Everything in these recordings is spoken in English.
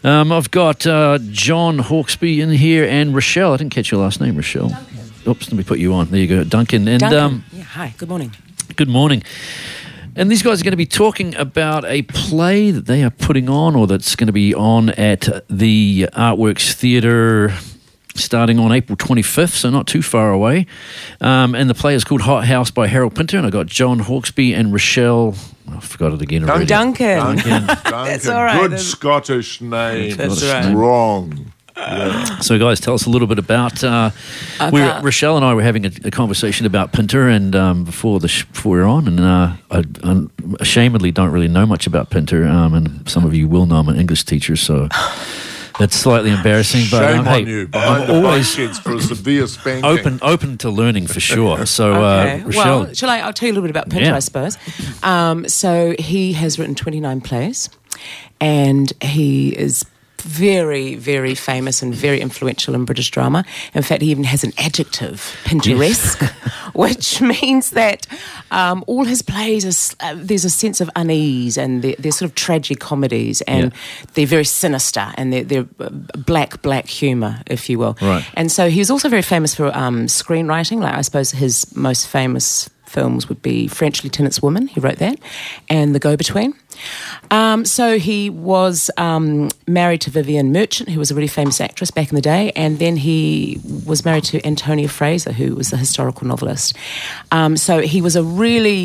I've got John Hawkesby in here and Rochelle. I didn't catch your last name, Rochelle. Duncan. Oops, let me put you on. There you go, Duncan. And Duncan. Hi, good morning. Good morning. And these guys are going to be talking about a play that they are putting on, or that's going to be on at the Artworks Theatre starting on April 25th, so not too far away. And the play is called Hot House by Harold Pinter, and I've got John Hawkesby and Rochelle. I forgot it again already. Duncan. That's all right. Good Scottish name. That's right. Strong. Yeah. So, guys, tell us a little bit about. Rochelle and I were having a conversation about Pinter, and before we're on, and I ashamedly don't really know much about Pinter, and some of you will know I'm an English teacher, so that's slightly embarrassing. But Shame hey, on you. Behind I'm the always kids for a severe spanking. open to learning for sure. So, Okay. Rochelle, Well, I'll tell you a little bit about Pinter, Yeah. I suppose. So he has written 29 plays, and he is very, very famous and very influential in British drama. In fact, he even has an adjective, Pinteresque, which means that all his plays, there's a sense of unease, and they're sort of tragic comedies, and they're very sinister, and they're black humour, if you will. Right. And so he was also very famous for screenwriting. Like, I suppose his most famous films would be French Lieutenant's Woman, he wrote that, and The Go-Between. So he was married to Vivian Merchant, who was a really famous actress back in the day, and then he was married to Antonia Fraser, who was a historical novelist. So he was a really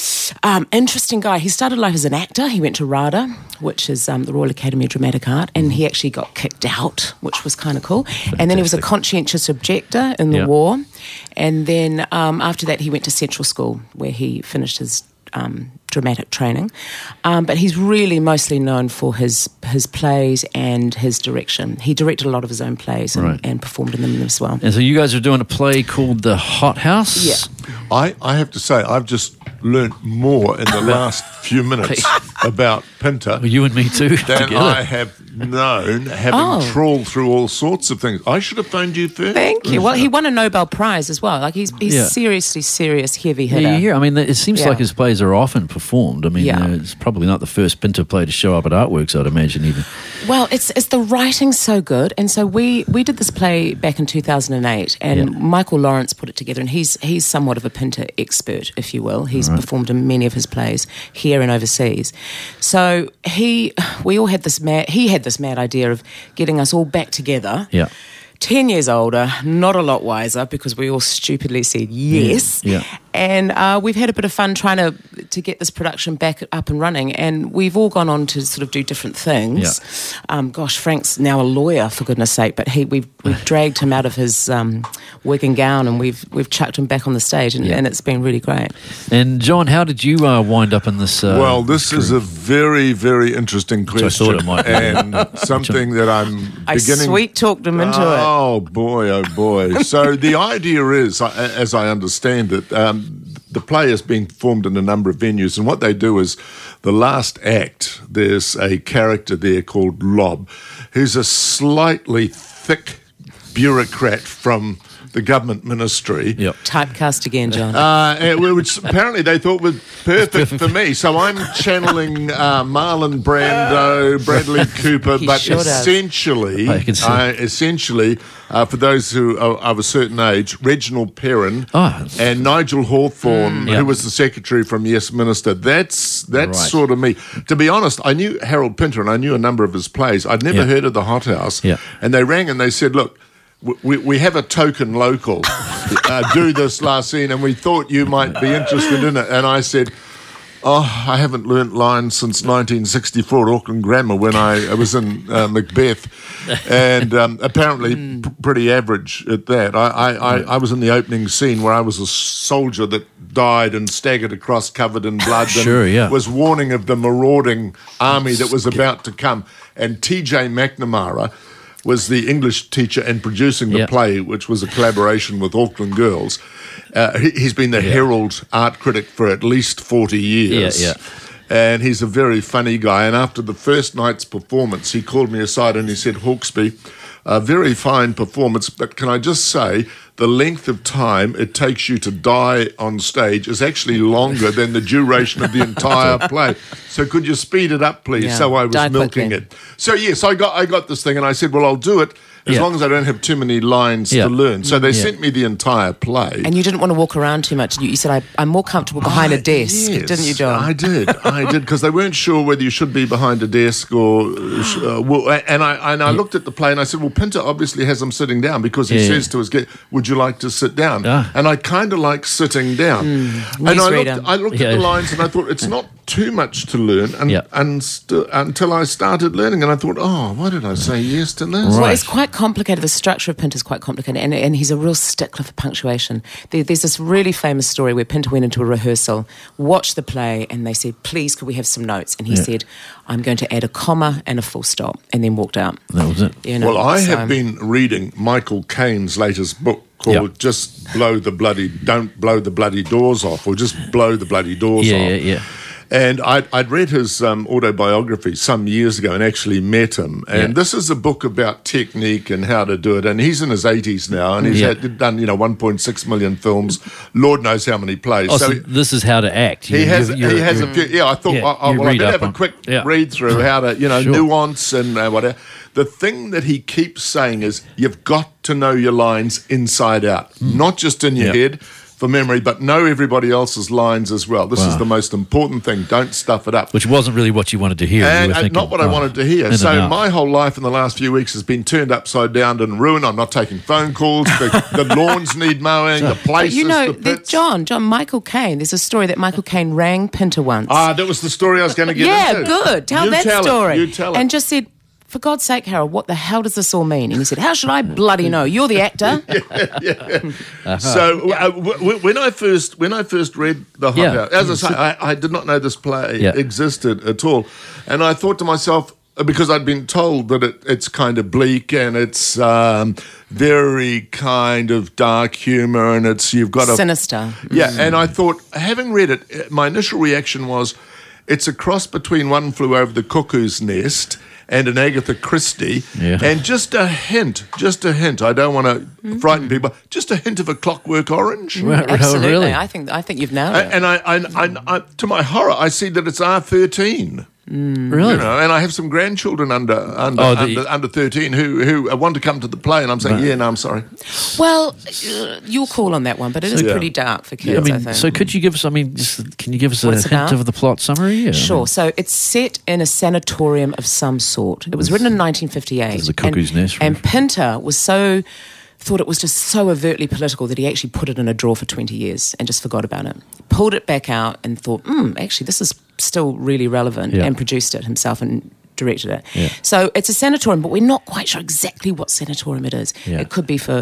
interesting guy. He started life as an actor. He went to RADA, which is the Royal Academy of Dramatic Art, and he actually got kicked out, which was kind of cool. Fantastic. And then he was a conscientious objector in the war, and then after that he went to Central School, where he finished his dramatic training, but he's really mostly known for his plays and his direction. He directed a lot of his own plays and performed in them as well. and so you guys are doing a play called The Hot House. Yeah. I have to say, I've just learnt more in the last few minutes about Pinter Well, you and me too. than together. I have known, having trawled through all sorts of things. I should have phoned you first. Thank you. Well, he won a Nobel Prize as well. Like he's seriously serious, heavy hitter. Yeah, you hear. I mean, it seems Yeah. like his plays are often performed. I mean, Yeah. it's probably not the first Pinter play to show up at Artworks, I'd imagine, even. Well, it's the writing's so good, and so we did this play back in 2008, and Michael Lawrence put it together, and he's somewhat of a Pinter expert, if you will. He's performed in many of his plays here and overseas. So he had this mad idea of getting us all back together. Yeah. 10 years older, not a lot wiser, because we all stupidly said yes. Yeah. And we've had a bit of fun trying to get this production back up and running, and we've all gone on to sort of do different things. Frank's now a lawyer, for goodness sake, but we've dragged him out of his wig and gown, and we've chucked him back on the stage, and it's been really great. And John, how did you wind up in this? Well, this is a very, very interesting question, thought it might be. and something that I'm beginning. Sweet talked him into it. Oh boy! So the idea is, as I understand it, the play is being performed in a number of venues, and what they do is, the last act, there's a character there called Lob, who's a slightly thick bureaucrat from the government ministry. Yep. Typecast again, John. Which apparently they thought was perfect for me. So I'm channeling Marlon Brando, Bradley Cooper, He but sure does. essentially, for those who are of a certain age, Reginald Perrin and Nigel Hawthorne, who was the secretary from Yes Minister. That's sort of me. To be honest, I knew Harold Pinter and I knew a number of his plays. I'd never heard of the Hot House. Yeah. And they rang and they said, look, we have a token local do this last scene, and we thought you might be interested in it. And I said, I haven't learnt lines since 1964 at Auckland Grammar when I was in Macbeth, and apparently pretty average at that. I was in the opening scene where I was a soldier that died and staggered across covered in blood and was warning of the marauding army that was about to come. And T.J. McNamara was the English teacher and producing the play, which was a collaboration with Auckland Girls. He's been the Herald art critic for at least 40 years. And he's a very funny guy. And after the first night's performance, he called me aside and he said, Hawkesby, a very fine performance, but can I just say the length of time it takes you to die on stage is actually longer than the duration of the entire play. So could you speed it up, please? Yeah. So I was Die milking quickly. it. So yes, I got this thing, and I said, well, I'll do it as Yeah. long as I don't have too many lines Yeah. to learn. So they Yeah. sent me the entire play. And you didn't want to walk around too much. You said, I'm more comfortable behind a desk, Yes, didn't you, John? I did, because they weren't sure whether you should be behind a desk or. And I looked at the play and I said, well, Pinter obviously has him sitting down because he Yeah. says to his guest, "Would you like to sit down?" Ah. And I kind of like sitting down. And Newsreader. I looked Yeah. at the lines and I thought it's not too much to learn, Yeah. until I started learning, and I thought, oh, why did I say yes to this? Well, Right. it's quite complicated. The structure of Pinter's quite complicated, and he's a real stickler for punctuation. There's this really famous story where Pinter went into a rehearsal, watched the play, and they said, "Please, could we have some notes?" And he said, "I'm going to add a comma and a full stop," and then walked out. That was it. You know, Well, I so- have been reading Michael Caine's latest book called Yeah. Don't Blow the Bloody Doors Off, or Just Blow the Bloody Doors Yeah, Off. yeah. And I'd read his autobiography some years ago and actually met him. And this is a book about technique and how to do it. And he's in his 80s now, and he's Yeah. done 1.6 million films. Lord knows how many plays. Oh, so this is how to act. he has a few. Yeah, I thought, Yeah, well, you I read better up have a on- quick yeah. read through how to, Sure. nuance and whatever. The thing that he keeps saying is you've got to know your lines inside out, not just in your Yeah. head for memory, but know everybody else's lines as well. This is the most important thing. Don't stuff it up. Which wasn't really what you wanted to hear. You And were thinking, not what I wanted to hear. in and So out. my whole life in the last few weeks has been turned upside down and ruined. I'm not taking phone calls. The lawns need mowing. The But places, you know, the pits. John, Michael Caine, there's a story that Michael Caine rang Pinter once. That was the story I was going to get yeah, into. good. Tell You that tell story. It. You tell it. And just said, for God's sake, Harold, what the hell does this all mean? And he said, how should I bloody know? You're the actor. So when I first read the Hot Yeah. House, as I say, I did not know this play Yeah. existed at all, and I thought to myself, because I'd been told that it's kind of bleak and it's very kind of dark humor, and you've got a Sinister. yeah. And I thought, having read it, my initial reaction was, it's a cross between One Flew Over the Cuckoo's Nest and an Agatha Christie, Yeah. and just a hint, I don't want to frighten people, just a hint of A Clockwork Orange. Well, Absolutely. really? I think you've nailed it. And I, to my horror, I see that it's R13. Really? And I have some grandchildren under 13 who want to come to the play, and I'm saying, yeah, no, I'm sorry. Well, your call on that one, but it is Yeah. pretty dark for kids, I I mean, think. so could you give us? I mean, can you give us a What it's hint about? of the plot summary? Yeah, Sure. So it's set in a sanatorium of some sort. It was written in 1958. This is a Cuckoo's Nest, right? And Pinter thought it was just so overtly political that he actually put it in a drawer for 20 years and just forgot about it. Pulled it back out and thought, actually, this is still really relevant, Yeah. and produced it himself and directed it. Yeah. So it's a sanatorium, but we're not quite sure exactly what sanatorium it is. Yeah. It could be for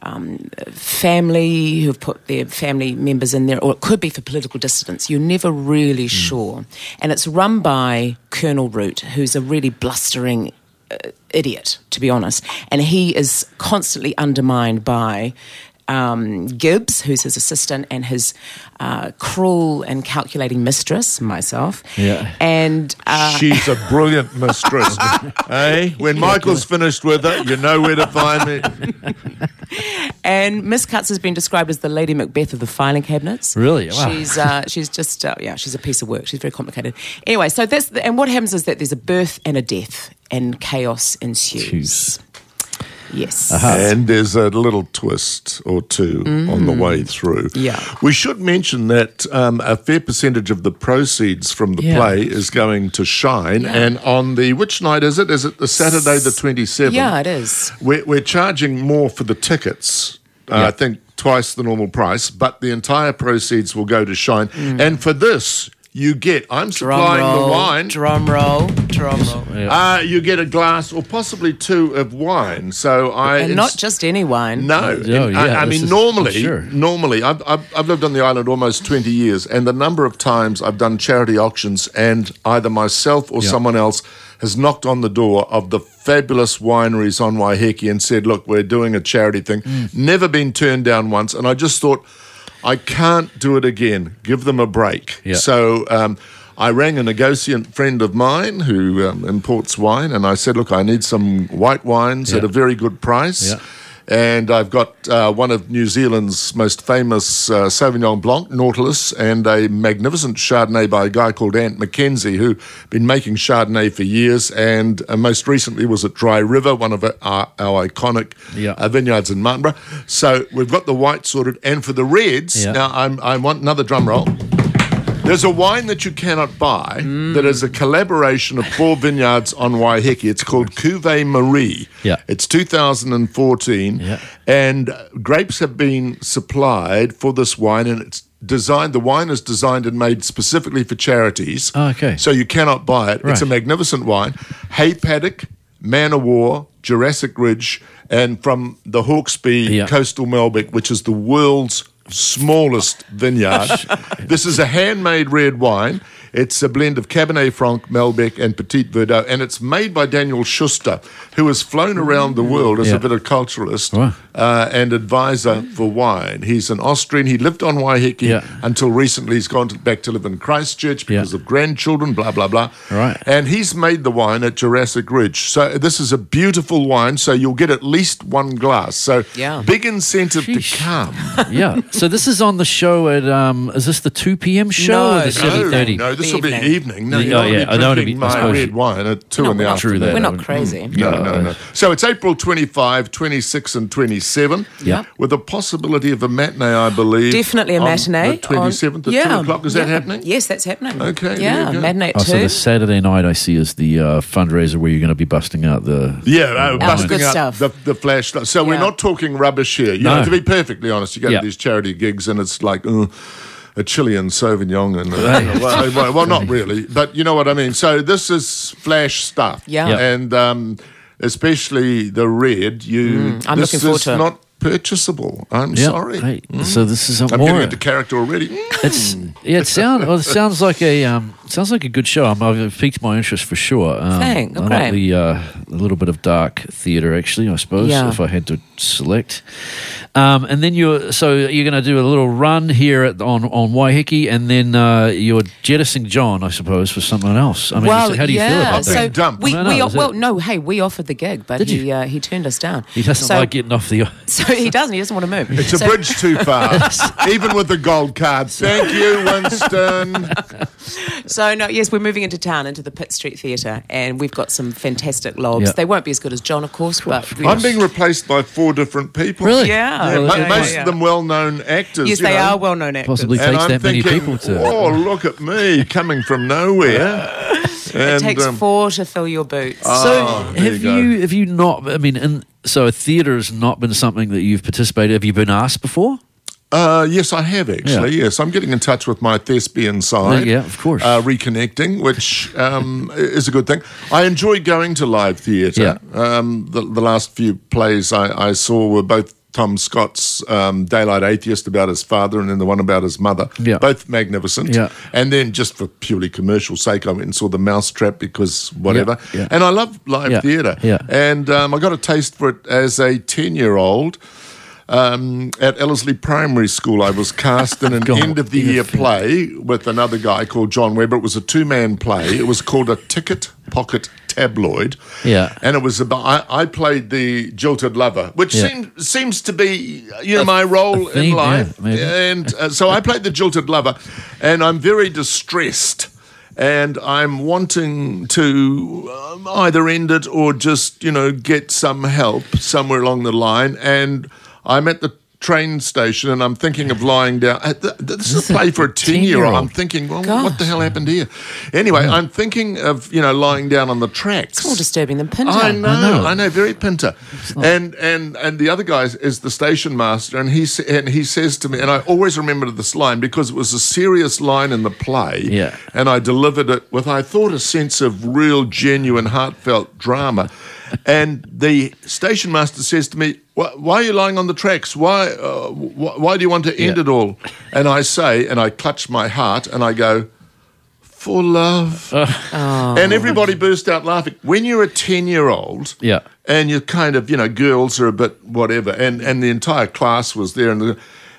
family who've put their family members in there, or it could be for political dissidents. You're never really sure. And it's run by Colonel Root, who's a really blustering idiot, to be honest. And he is constantly undermined by Gibbs, who's his assistant, and his cruel and calculating mistress, myself. Yeah. And She's a brilliant mistress. Hey, when Michael's finished with it, you know where to find me. And Miss Cutts has been described as the Lady Macbeth of the filing cabinets. Really? Wow. She's just she's a piece of work. She's very complicated. Anyway, so and what happens is that there's a birth and a death, and chaos ensues. Yes. And there's a little twist or two on the way through. Yeah. We should mention that a fair percentage of the proceeds from the Yeah. play is going to Shine. Yeah. And on which night is it? Is it the Saturday the 27th? Yeah, it is. We're charging more for the tickets. I think twice the normal price, but the entire proceeds will go to Shine. And for this, you get, I'm supplying the wine. Drum roll. You get a glass or possibly two of wine. So And not just any wine. No, Oh, And yeah, I this mean, is- normally, sure. I've lived on the island almost 20 years, and the number of times I've done charity auctions, and either myself or someone else has knocked on the door of the fabulous wineries on Waiheke and said, "Look, we're doing a charity thing." Never been turned down once, and I just thought, I can't do it again. Give them a break. Yeah. So I rang a negotiant friend of mine who imports wine, and I said, "Look, I need some white wines at a very good price." Yeah. And I've got one of New Zealand's most famous Sauvignon Blanc, Nautilus, and a magnificent Chardonnay by a guy called Ant McKenzie, who's been making Chardonnay for years, and most recently was at Dry River, one of our iconic vineyards in Martinborough. So we've got the white sorted, and for the reds, now I want another drum roll. There's a wine that you cannot buy that is a collaboration of 4 vineyards on Waiheke. It's called Cuvée Marie. Yeah. It's 2014, and grapes have been supplied for this wine, and it's designed. The wine is designed and made specifically for charities. Oh, okay. So you cannot buy it. Right. It's a magnificent wine. Hay Paddock, Man o' War, Jurassic Ridge, and from the Hawkesbury Coastal Malbec, which is the world's smallest vineyard. This is a handmade red wine. It's a blend of Cabernet Franc, Malbec, and Petit Verdot, and it's made by Daniel Schuster, who has flown around the world as a viticulturist and advisor for wine. He's an Austrian. He lived on Waiheke until recently. He's gone back to live in Christchurch because of grandchildren, blah, blah, blah. Right. And he's made the wine at Jurassic Ridge. So this is a beautiful wine, so you'll get at least 1 glass. So big incentive to come. So this is on the show at, is this the 2 p.m. show or the 7:30? No, this will be evening. No, I don't want to be my red wine at 2 in the afternoon. We're not crazy. No. So it's April 25, 26 and 27 with a possibility of a matinee, I believe. Definitely a matinee. The 27th at 2 o'clock. Is that happening? Yes, that's happening. Okay. Yeah, matinee at 2. So the Saturday night I see is the fundraiser where you're going to be busting out the... busting out stuff. The flash stuff. So we're not talking rubbish here. You know, to be perfectly honest, you go to these charity gigs and it's like... a Chilean Sauvignon and well, not really, but you know what I mean. So this is flash stuff, and especially the red. I'm looking forward to it. Not purchasable. I'm sorry. Hey, so this is I'm getting into character already. It sounds like a good show. I've piqued my interest for sure. Thanks. I like a little bit of dark theatre, actually. I suppose if I had to select. And then you're going to do a little run here on Waiheke, and then you're jettisoning John, I suppose, for something else. I mean, how do you feel about that? We offered the gig, but he turned us down. He doesn't like getting off the... So he doesn't. He doesn't want to move. It's a bridge too far, even with the gold card. Thank you, Winston. So yes, we're moving into town, into the Pitt Street Theatre, and we've got some fantastic logs. They won't be as good as John, of course, but I'm being replaced by 4 different people. Really? Most of them well-known actors. Yes, they are well-known actors. Possibly takes that many people to. Oh, look at me coming from nowhere. It takes 4 to fill your boots. So have you not? I mean, so theatre has not been something that you've participated. Have you been asked before? Yes, I have actually. Yes, I'm getting in touch with my thespian side. Yeah, of course. Reconnecting, which is a good thing. I enjoy going to live theatre. The last few plays I saw were both Tom Scott's Daylight Atheist about his father and then the one about his mother. Both magnificent. And then just for purely commercial sake, I went and saw The Mousetrap because whatever. And I love live theatre. And I got a taste for it as a 10-year-old. At Ellerslie Primary School, I was cast in an end-of-the-year play with another guy called John Webber. It was a 2-man play. It was called A Ticket Pocket Tabloid. And it was about... I played the jilted lover, which seems to be, my role in life. And so I played the jilted lover, and I'm very distressed. And I'm wanting to either end it or just, get some help somewhere along the line. And I'm at the train station and I'm thinking of lying down. This is a play for a 10-year-old. I'm thinking, well, what the hell happened here? Anyway, I'm thinking of, lying down on the tracks. It's more disturbing than Pinter. I know, very Pinter. And the other guy is the station master, and he says to me, and I always remember this line because it was a serious line in the play, and I delivered it with, I thought, a sense of real, genuine, heartfelt drama. And the station master says to me, why are you lying on the tracks? Why do you want to end it all? And I say, and I clutch my heart, and I go, for love. And everybody burst out laughing. When you're a 10-year-old, and you're kind of, girls are a bit whatever, and the entire class was there,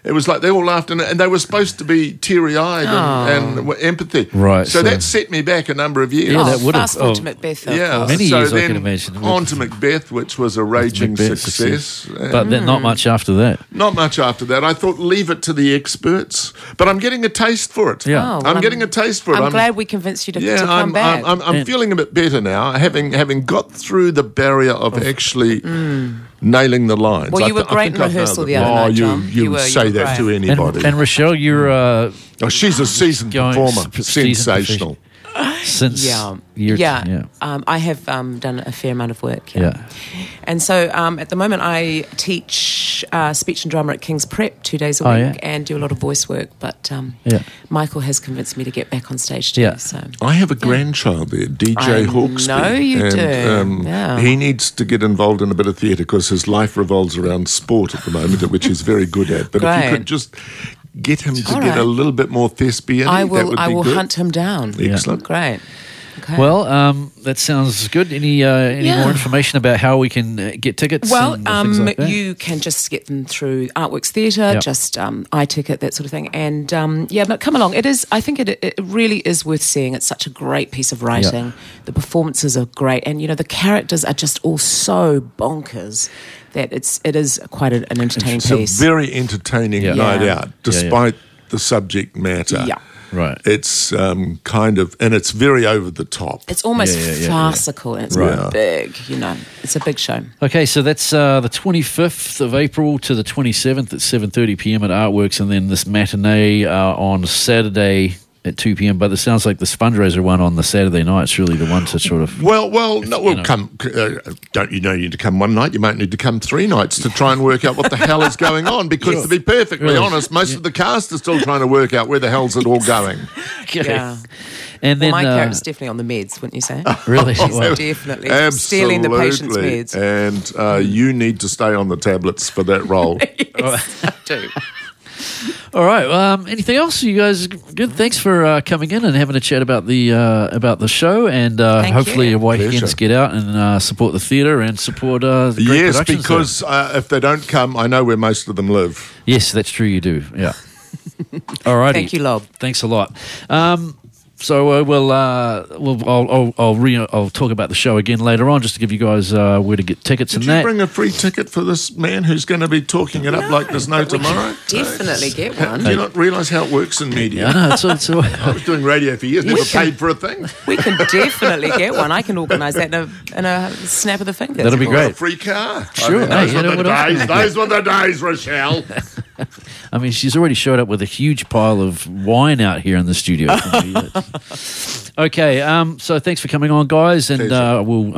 It was like they all laughed, and they were supposed to be teary-eyed and were empathy. Right, So so- that set me back a number of years. Yeah, that would have- fast forward to oh, Macbeth, of Yeah, course. Many so years, I then can imagine. on to Macbeth, which was a raging Macbeth success. But then not much after that. Not much after that. I thought leave it to the experts, but I'm getting a taste for it. Yeah. Oh, well, I'm getting a taste for it. I'm glad we convinced you to Yeah, come back. I'm feeling a bit better now, having got through the barrier of actually nailing the lines. Well, you were I great think in I've rehearsal nailed the it. other night, John. You You were say that to great. anybody. And Rochelle, you're Oh, she's a seasoned Going performer. seasoned Sensational. since Yeah, year yeah. I have done a fair amount of work. Yeah. And so at the moment I teach speech and drama at King's Prep 2 days a Oh, week yeah. and do a lot of voice work. But Yeah. Michael has convinced me to get back on stage too. Yeah. So I have a grandchild there, DJ I Hawksby. know you and, do. Yeah. He needs to get involved in a bit of theatre because his life revolves around sport at the moment, which he's very good at. But if you Great. could just get him to All get right. a little bit more thespian, I that will. would I be will good. hunt him down. Excellent. Great. Okay. Well, that sounds good. Any Yeah. more information about how we can get tickets? Well, and things like that? you can just get them through Artworks Theatre, Yep. just iTicket, that sort of thing. And but come along. It is. I think it really is worth seeing. It's such a great piece of writing. The performances are great, and the characters are just all so bonkers that it is quite an entertaining It's a piece. very entertaining Yeah. night Yeah. out, despite the subject matter. Yeah. Right. It's kind of, and it's very over the top. It's almost Yeah. farcical, and it's Right. big. It's a big show. Okay, so that's the 25th of April to the 27th at 7:30 p.m. at Artworks, and then this matinee on Saturday at 2 p.m. But it sounds like the fundraiser one on the Saturday night's really the one to sort of... Well, no, well, come. Don't you need to come one night? You might need to come 3 nights to try and work out what the hell is going on. Because to be perfectly Really? honest, most of the cast are still trying to work out where the hell's it all going. Okay. Yeah. And Well, then... my character's definitely on the meds, wouldn't you say? Really? She's Well, definitely stealing the patient's Absolutely. meds. And you need to stay on the tablets for that role. Yes, I do. all right. Anything else? You guys good? Thanks for coming in and having a chat about the show, and hopefully you. your weekends Pleasure. get out and support the theatre and support the great Yes, productions because if they don't come, I know where most of them live. there. Yes, that's true. You do. Yeah. All righty. Thank you, Lob. Thanks a lot. So I'll talk about the show again later on, just to give you guys where to get tickets Did and you that. bring a free ticket for this man who's going to be talking it up like there's no tomorrow? Definitely get one. Do you not realise how it works in Yeah, media? I know. It's I was doing radio for years, never paid for a thing. We can definitely get one. I can organise that in a snap of the fingers. That'll be Or a great. free car. Sure. Those Hey, you know were the what else can days. Those were the days, Rochelle. I mean, she's already showed up with a huge pile of wine out here in the studio. Okay, so thanks for coming on, guys, and Pleasure. we'll